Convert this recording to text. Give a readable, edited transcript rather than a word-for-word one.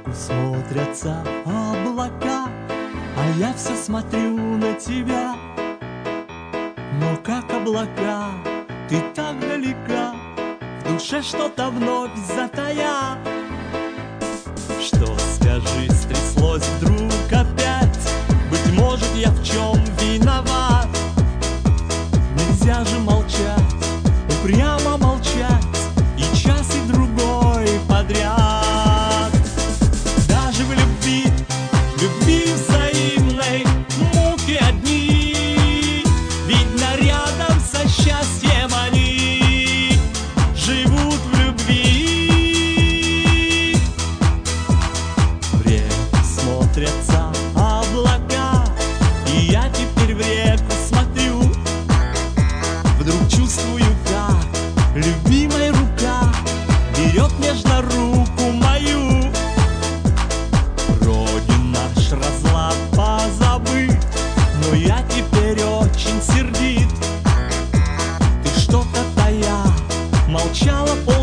Смотрятся облака, а я все смотрю на тебя. Но как облака, ты так далека, в душе что-то вновь затая. Что, скажи, стряслось вдруг опять? Быть может, я в чем виноват? Нельзя же молчать, упрямо молчать, и час, и другой подряд. Даже в любви, любви взаимной, муки одни. Видно, рядом со счастьем они живут в любви. В реку смотрятся облака, и я теперь в реку смотрю. Вдруг чувствую, как любимая рука берет нежно руку мою. Вроде наш разлад позабыт, но я теперь очень сердит. Ты что-то тая, молчала.